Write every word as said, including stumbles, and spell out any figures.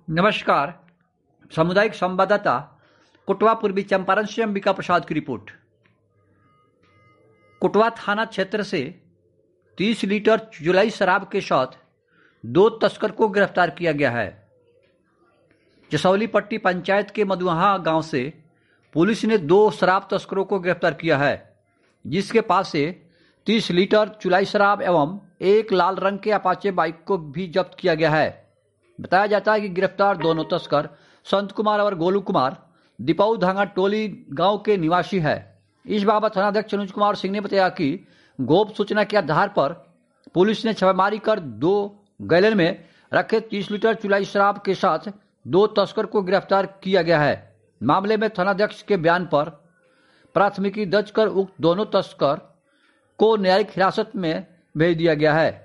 नमस्कार। सामुदायिक संवाददाता कोटवा पूर्वी चंपारण से अंबिका प्रसाद की रिपोर्ट। कोटवा थाना क्षेत्र से तीस लीटर जुलाई शराब के साथ दो तस्कर को गिरफ्तार किया गया है। जसौली पट्टी पंचायत के मधुहा गांव से पुलिस ने दो शराब तस्करों को गिरफ्तार किया है, जिसके पास से तीस लीटर जुलाई शराब एवं एक लाल रंग के अपाचे बाइक को भी जब्त किया गया है। बताया जाता है कि गिरफ्तार दोनों तस्कर संत कुमार और गोलू कुमार दीपाऊ धांगा टोली गांव के निवासी है। इस बाबत थानाध्यक्ष अनुज कुमार सिंह ने बताया कि गोप्त सूचना के आधार पर पुलिस ने छापेमारी कर दो गैलन में रखे तीस लीटर जुलाई शराब के साथ दो तस्कर को गिरफ्तार किया गया है। मामले में थानाध्यक्ष के बयान पर प्राथमिकी दर्ज कर उक्त दोनों तस्कर को न्यायिक हिरासत में भेज दिया गया है।